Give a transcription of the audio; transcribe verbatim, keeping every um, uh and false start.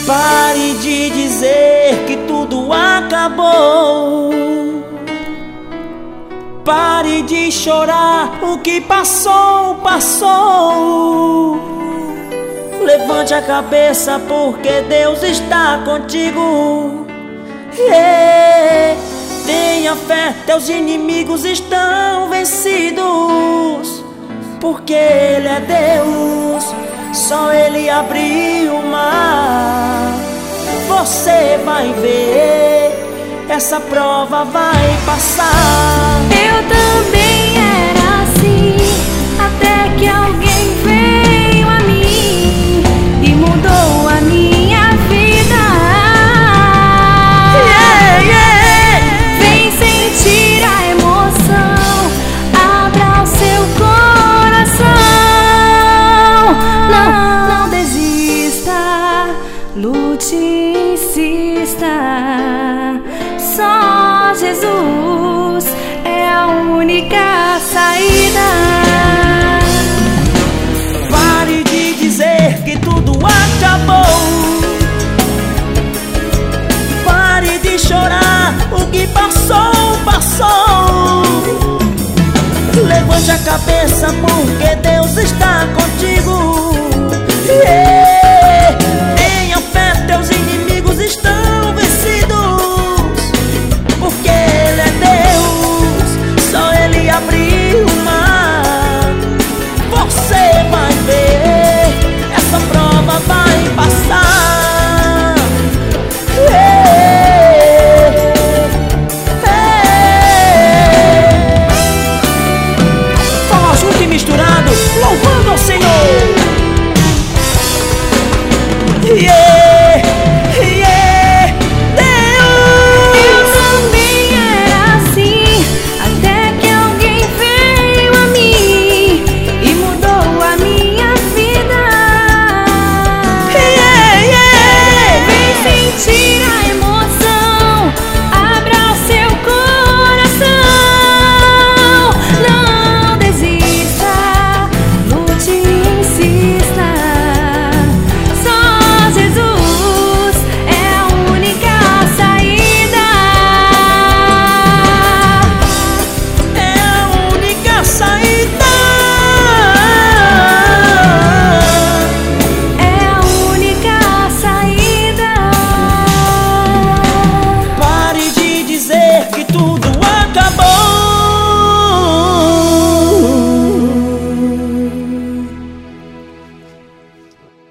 Pare de dizer que tudo acabou. Pare de chorar, o que passou, passou. Levante a cabeça porque Deus está contigo. Yeah. Tenha fé, teus inimigos estão vencidos, porque Ele é Deus, só Ele abriu o mar. Você vai ver, essa prova vai passar. Eu também